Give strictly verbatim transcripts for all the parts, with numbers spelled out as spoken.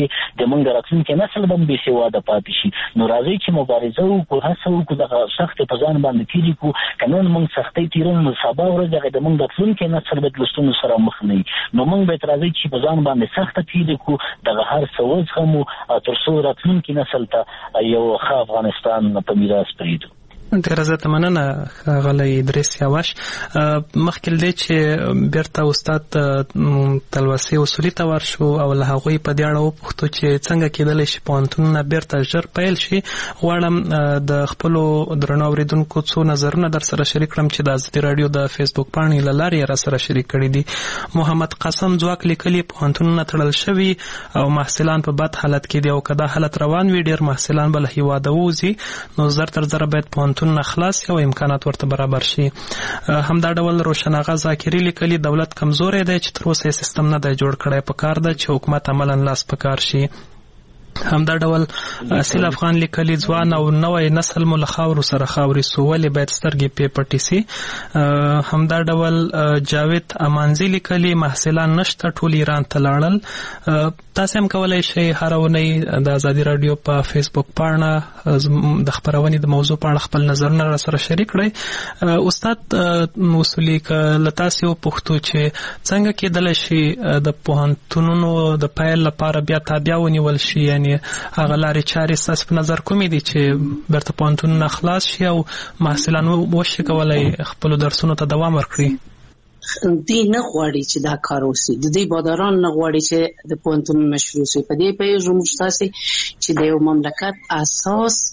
چې د موږ راتلونکي نسل به بې سواده پاتې شي. نو راځي چې مبارزه وکړو، هڅه وکړو دغه سختې په ځان باندې تېرې کړو. که نن موږ سختۍ تېروو نو سبا ورځ هغه د موږ راتلونکي نسل به د ستونزو سره مخ نه وي. نو موږ باید راځي چې په ځان باندې سخته تېرې کړو، دغه هر څه وزغمو تر څو راتلونکي نسل ته یو ښه افغانستان په میراث پرېږدو. ډېره زیاته مننه ښاغلی ادریس یاوش. مخکې له دې چې بیرته استاد تلوسې اصولي ته ورشو او له هغوی په دې اړه وپوښتو چې څنګه کېدلی شي پوهنتونونه بیرته ژر پیل شي، غواړم د خپلو درنو اورېدونکو څو نظرونه در سره شریک کړم چې د ازادي راډیو د فیسبوک پاڼې له لارې یې را سره شریک کړي دي. محمد قاسم ځواک لیکلي پوهنتونونه تړل شوي او محصلان په بد حالت کې دي او که دا حالت روان وي ډېر محصلان به له هېواده ووځي، نو زر تر زره باید پوهنتون خلاص او امکانات ورته برابر شي. همدا ډول روشن آغا ذاکري لیکلي دولت کمزوری دی چې تر اوسه یې سیستم نه دی جوړ کړی، په کار ده چې حکومت عملا لاس په کار شي. همدا ډول اصیل افغان لیکلي ځوان او نوی نسل مو له خاورو سره خاورې سو، ولې باید سترګې پې پټې سي. همدا ډول جاوید امانزي لیکلي محصلان نشته، ټول ایران ته لاړل. تاسو هم کولی شئ هره اونۍ د ازادي راډیو په فیسبوک پاڼه د خپرونې د موضوع په اړه خپل نظرونه را سره شریک کړئ. استاد اصولي که له تاسې وپوښتو چې څنګه کېدلی شي د پوهنتونونو د پیل لپاره بیا تابیا ونیول شي، یعنې هغه لارې چارې ستاسې په نظر کومې دي چې بیرته پوهنتونونه خلاص شي او محصلان وشي کولی خپلو درسونو ته دوام ورکړي؟ دوی نه غواړي چې دا کار وشي، د دوی باداران نه غواړي چې د پوهنتون مشروع شي. په دې پوهېږو موږ تاسې چې د یو مملکت اساس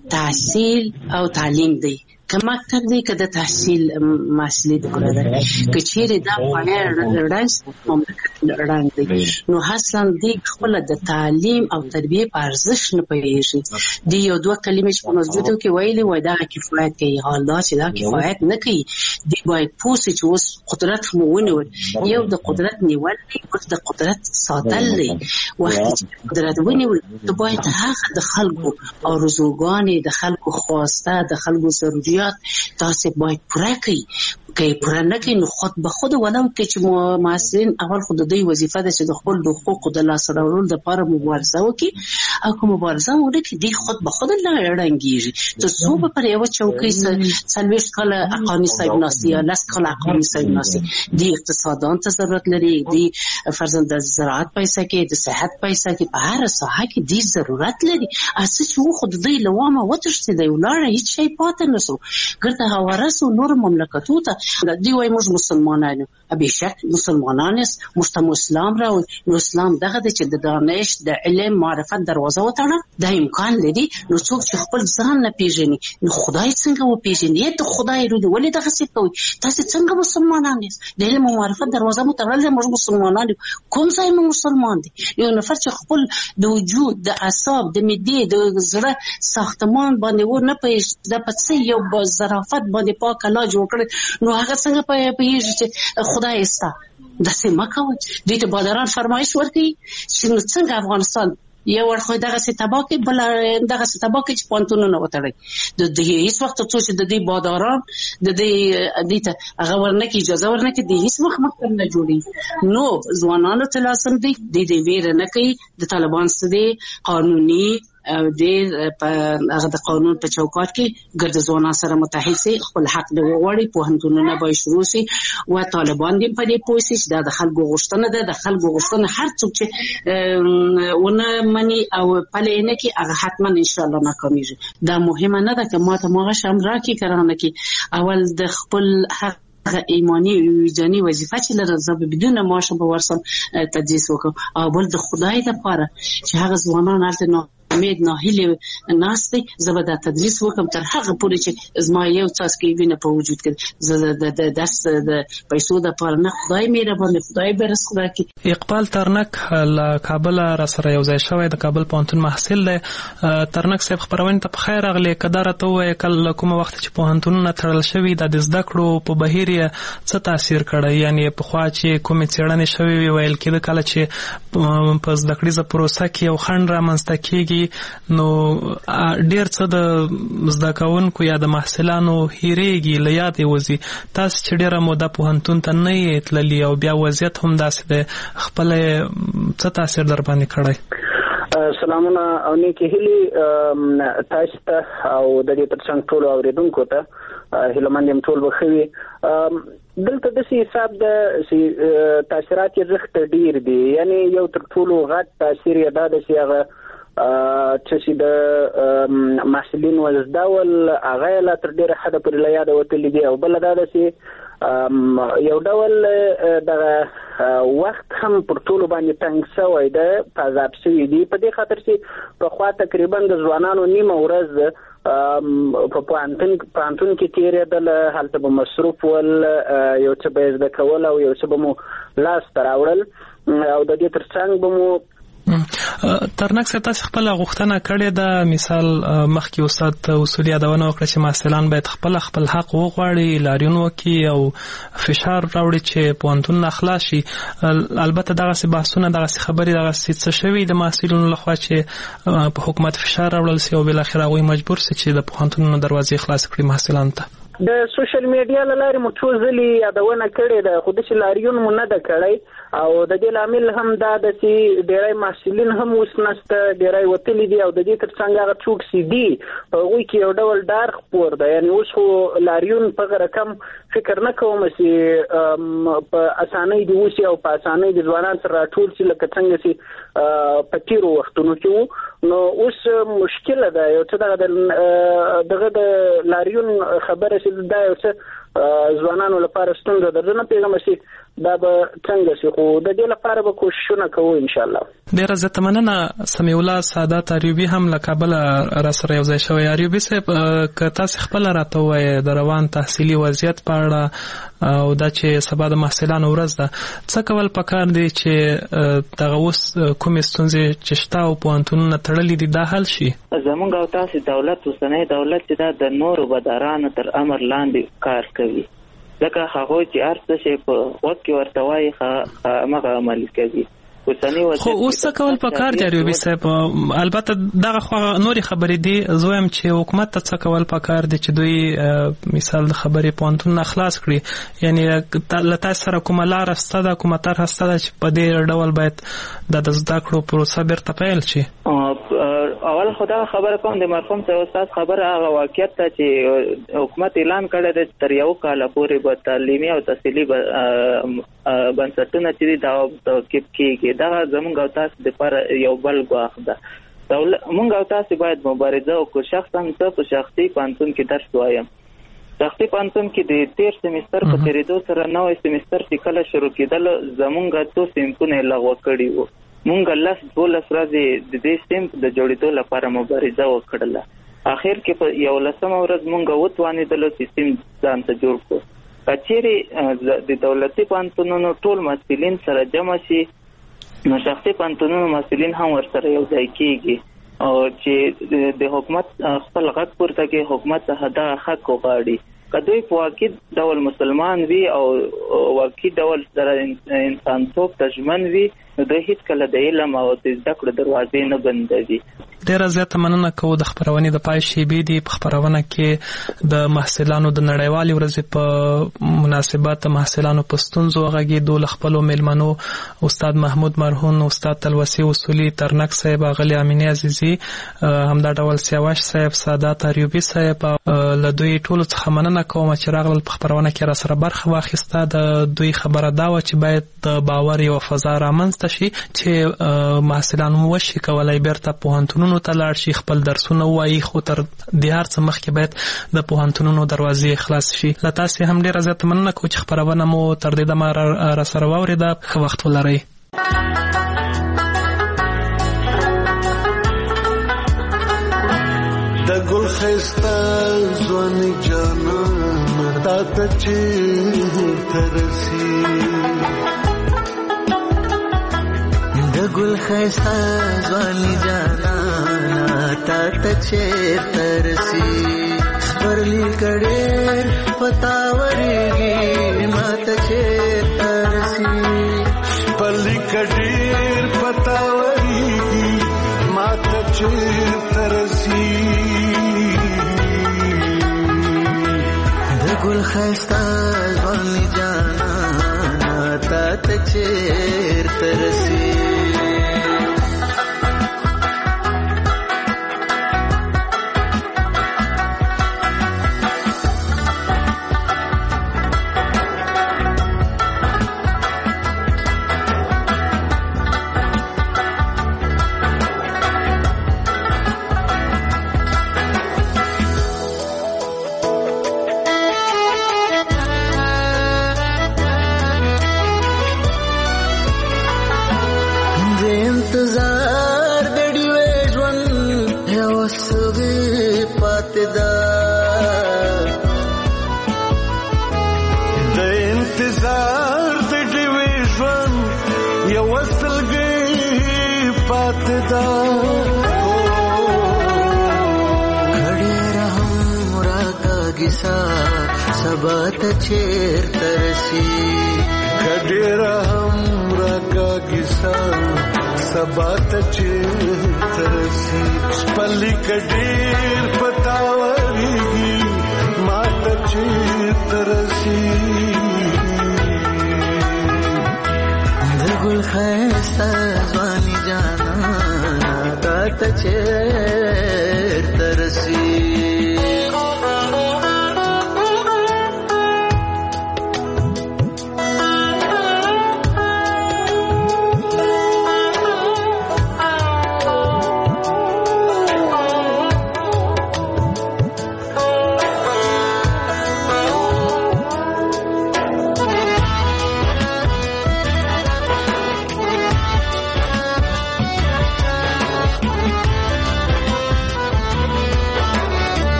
تحصیل او تعلیم دی. که مکتب دی که د تحصیل مسئله دی کنه ده که چیرې دا پایه رنگ مملکت رنگ دی، نو اصلا دی خپل د تعلیم او تربیه په ارزښت نه پوهېږي. دی یو دوه کلمې چې په مسجدو کې ویلي وای دا کفایت کوي، حال دا چې دا کفایت نه کوي. دی باید پوه سي چې اوس قدرت مو ونیول، یو د قدرت نیول دی، بل د قدرت ساتل دی. وخت چې قدرت ونیول ته باید هغه د خلکو آرزوګانې، د خلکو خواسته، د خلکو ضروري تاسو باید پوره کړئ. که پوره نه کړئ نو خود به خود ولو کې چې محصلین اول خود دوی وظیفه ده چې د خپل د حقوقو د لاسته راوړلو لپاره مبارزه وکړي، او که مبارزه ونه کړي دوی خود به خود ړنګېږي. تر څو به پر یوه چوکۍ څلوېښت کاله حقاني صاحب ناستي یا لس کاله حقاني صاحب ناستي، دوی اقتصادان ته ضرورت لري، دوی فرضاً د زراعت پیسه کې، د صحت پیسه کې، په هره ساحه کې دوی ضرورت لري. اساس چې و خود دوی له وامه وتښتېدی ولاړه، هېڅ شی پاتې نه سو، ګرته هواره سو نور مملکتو ته. دوی وایي موږ مسلمانان یو، بېشک مسلمانان یاست، موږ ته اسلام راوړي. نو اسلام دغه دی چې د دانش، د علم، معرفت دروازه وتړه. دا امکان لري. نو څوک چې خپل ځان نه پېژني نو خدای څنګه وپېژني؟ د خدای رو دی ولې دغسې کوئ؟ تاسې څنګه مسلمانان یاست؟ د علم او معرفت دروازه مو تړلې، موږ مسلمانان یو. کوم ځای مو مسلمان دی؟ یو نفر چې خپل د وجود، د اعصاب، د معدې، د زړه ساختمان باندې ور نه پوهېږي، دا په څه یو ظرافت باندې پاک الله جوړ کړی، نو هغه څنګه پوهېږي چې خدای ستا؟ داسې مه کوئ. دوی ته باداران فرمایش ورکوي چې نو څنګه افغانستان یو اړخ دغسې تباه کړي، بل دغسې تباه کړي چې پوهنتونونه وتړئ. د دوی هېڅ وخت څو چې د دوی باداران د دوی دوی ته هغه ورنکړي، اجازه ورنکړي، دوی هېڅ وخت مکتب نه جوړېږي. نو ځوانانو ته لازم دی دوی د ویره نه کوي. د طالبان څه دی قانوني ډېر په هغه د قانون په چوکاټ کې ګرد ځوانان سره متحد سي، خپل حق دې وغواړي، پوهنتونونه باید شروع سي او طالبان دې په دې پوه سي چې دا د خلکو غوښتنه ده. د خلکو غوښتنه هر څوک چې ونه مني او پلې نه کړي هغه حتما انشاءالله ناکامیږي. دا مهمه نه ده که ما ته مغه شم راکړي که رانه کړي. اول د خپل حق ایمانی وجداني وظیفه چې لرم زه به بدون معاش به ورسم تدریس وکړم، او بل د خدای لپاره چې هغه ځوانان هلته نه امید ناهیلې ناست دی، زه به دا تدریس وکړم تر هغه پورې چې زما یو څاڅکی وینه په وجود کې زه د درس د پیسو دپاره نه. خدای مهربان دی، خدای به رزق راکړي. اقبال ترنک له کابله را سره یو ځای شوی، د کابل پوهنتون محصل دی. ترنک صاحب خپرونې ته په خیر راغلی. که دا راته ووایه کله کومه وخت چې پوهنتونونه تړل شوي دا د زده کړو په بهیر یې څه تاثیر کړی؟ یعنې پخوا چې کومې څېړنې شوې وي ویل کېده کله چې په زده کړیزه پروسه کې یو خنډ رامنځته کېږي نو ډېر څه د زده کوونکو یا د محصلانو هېرېږي، له یادې وځي. تاسو چې ډېره موده پوهنتون ته نه یې تللي او بیا وضعیت هم داسې دی، خپله څه تاثیر در باندې کړی؟ سلامونه او نیکی هیلي تاسو ته او د دې ترڅنګ ټول اوریدونکو ته هیلمن يم ټول بخوي دلته د سي حساب د سي تاثیرات یې زخت ډیر دي یعنی یو تر ټولو غټ تاثیر یې دا د سي هغه چې د محصلین وزداول هغه لا تر ډیره حد پر لا یاد وتل دي او بل دا د سي یو ډول د وخت هم پر ټولو باندې تنګ شوی دی پازاب شوی دی په دې خاطر چې په خوا تقریبا د ځوانانو نیمه ورځ په پانتون پانتون کې تیرېدل هلته به مصروف ول یو څه به زده کول او یو څه به مو لاس ته راوړل او د دې ترڅنګ به مو ترنک څه تاسو خپل غوښتنه کړې ده مثال مخکې استاد اصولي یادونه وکړه چې محصلان باید خپل خپل حق وغواړي لاریون وکړي او فشار راوړي چې پوهنتون اخلاص شي البته دغه څه بحثونه دغه څه خبرې دغه څه شوي د محصلینو لخوا چې په حکومت فشار راوړل شي او بل اخر هغه مجبور شي چې د پوهنتونونو دروازې خلاص کړي محصلان ته د سوشل میډیا لارې مو څو ځلې یادونه کړې ده خو د لاریون مو نه ده کړی او د دې لامل هم دا د چې ډېری محصلین هم اوس نشته ډېری وتلي دي او د دې ترڅنګ هغه څوک چې دي په هغوی کې یو ډول ډار خپور ده یعنی اوس خو لاریون په رقم فکر نه کوم چې په اسانۍ دي اوس او په اسانۍ د ځوانان سره راټول شي لکه څنګه چې په تیرو وختونو کې نو اوس مشکل ده یو څه دغه د لاریون خبره چې دا یو څه ځوانانو لپاره ستونزه ده نه پیغام شي دا به څنګه شي خو د دې لپاره به کوششونه کوو ان شاء الله ډیره زه مننه سمیع الله سعادت ایوبي هم له کابل را سره یو ځای شوی ایوبي صاحب که تاسو خپل راته وایي د روان تحصیلي وضعیت په اړه او دا چې سبا د محصلانو ورځ ده څه کول پکار دي چې دغه اوس کومې ستونزې چې شته او پوهنتونونه تړلي دي دا حل شي زمونږ او تاسو دولت اوسنی دولت چې دا د نورو بدارانو تر امر لاندې کار کوي ځکه هغه چې ارڅ شي په وخت کې ورته وایي هغه عمل کوي خو اوس څه کول پکار دی ایوبي صاحب البته دغه خو نوري خبرې دي زویم چې حکومت ته څه کول پکار دی چې دوی مثال د خبرې پوهنتون اخلاص کړي یعنی لته سره کومه لار ستاده کومه طرح ستاده چې په دې ډول باید د زده کړو پروسه بیرته پیل شي اول خدا خبره کوم د مرحوم ته استاد خبره هغه واقعیت ته چې حکومت اعلان کړی دی تر یو کال پورې به تعلیمي او تحصیلي بنسټونه چې دا توقیف کیږي دا زموږ او تاسو لپاره یو بل ګواښ ده موږ او تاسو باید مبارزه وکړو شخصا ته په شخصي پانتون کې درس وایم شخصي پانتون کې د تیر سیمستر په تیریدو سره نوې سیمستر چې کله شروع کېدل زموږ څو سیمپونه لغوه کړي وو مونږ لس دولس ورځې د دې سیمپ د جوړېدو لپاره مبارزه وکړله اخر کې په یو لسمه ورځ مونږ وتوانېدلو چې سیم ځان ته جوړ کړو کچېرې د دولتي پوهنتونونو ټول محصلین سره جمع شي نو شخصي پوهنتونونو محصلین هم ورسره یو ځای کېږي او چې د حکومت خپل غږ پورته کې حکومت څخه دا حق وغواړي که دوی په واقعي ډول مسلمان وي او واقعي ډول سره انسانتوب ته ژمن وي نو دوی هیڅکله د علم او د زده کړو دروازې نه بندوي ډیره زیاته مننه کوو د خپرونې د پای شیبې دي په خپرونه کې د محصلانو د نړیوالې ورځې په مناسبت محصلانو په ستونزو غږېدو له خپلو میلمنو استاد محمود مرهون استاد تلوسي اصولي ترنک صاحب اغلې امینې عزیزي همدا ډول سیاوش صاحب سعادت ایوبي صاحب له دوی ټولو څخه مننه کوم چې راغلل په خپرونه کې را سره برخه واخیسته د دوی خبره دا و چې باید د باور یو فضا رامنځته شي چې محصلان وشي کولای بیرته پوهنتونونو ته لاړ شي خپل درسونه وایي خو تر دې هر څه مخکې باید د پوهنتونونو دروازې خلاص شي له تاسې هم ډېره زیاته مننه کوم چې خپرونه مو تر دې دمه را سره واورېده ښه وخت ولرئ د ګل ښایسته ځواني جانانه تا ته چېرته رسي د ګل ښایسته ځواني جانانه تا ته چېرته رسي سپرلي کړې پتا ورېږي ما ته چېرته رسي سپرلي کړې پتا ورېږي ما ته چېرته رسي د ګل ښایسته ځواني جانانه تا ته چېرته رسي خستا کھڑے رہم راکا گسا سبا تچیر ترسی کھڑے رہم راکا گسا سبا تچیر ترسی پلی کډیر پتاوریږي ما تچیر ترسی دګل خیستا ځواني جانا تا تچیر